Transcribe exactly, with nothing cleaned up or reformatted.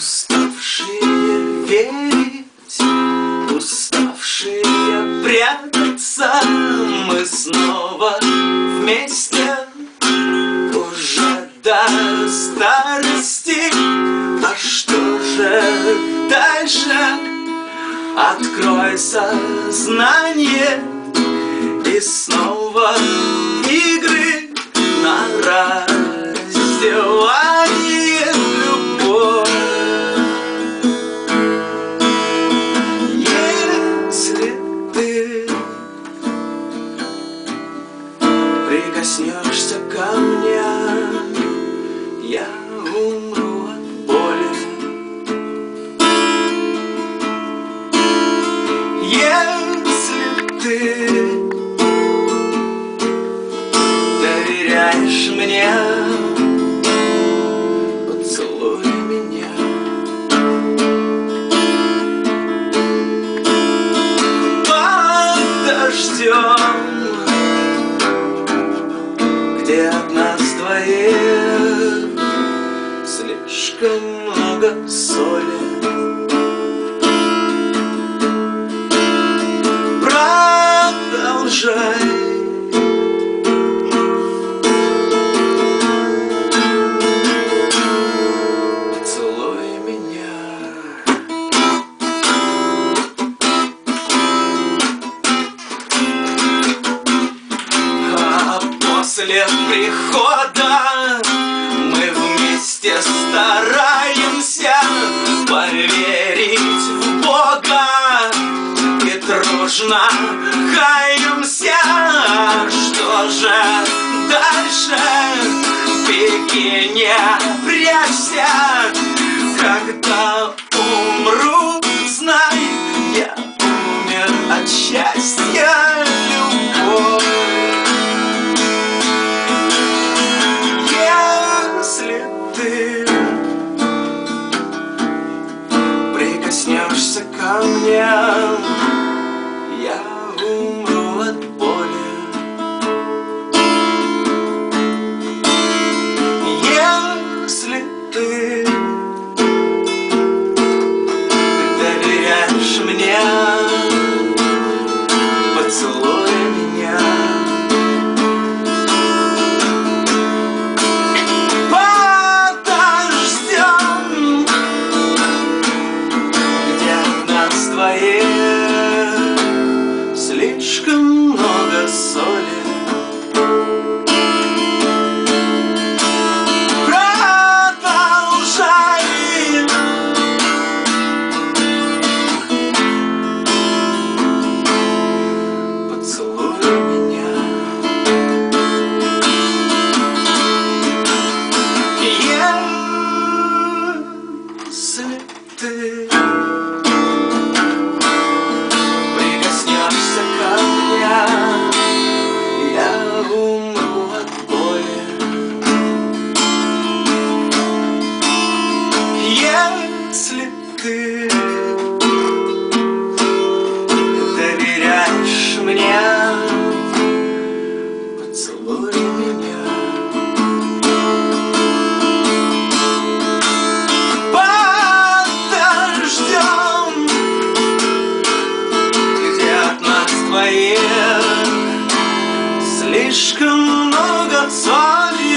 Уставшие верить, уставшие прятаться, мы снова вместе уже до старости. А что же дальше? Открой сознание, и снова игры на раздевание. Любовь, если ты прикоснешься ко мне, я умру от боли. Если ты доверяешь мне, поцелуй меня. Под дождем, где от нас двоих слишком много соли. Продолжай. Поцелуй меня. А после прихода мы вместе стараемся поверить в Бога и дружно каемся. Что же дальше? Беги, не прячься. Когда умру, знай, я умер от счастья. Любовь, если ты прикоснешься ко мне, я умру от боли. Если ты доверяешь мне, поцелуй меня. Под дождем, где от нас двоих слишком много соли. Продолжай. Поцелуй меня. Если ты прикоснешься ко мне, я умру от боли. Если ты доверяешь мне, поцелуй меня. Под дождем, где от нас двоих слишком много соли.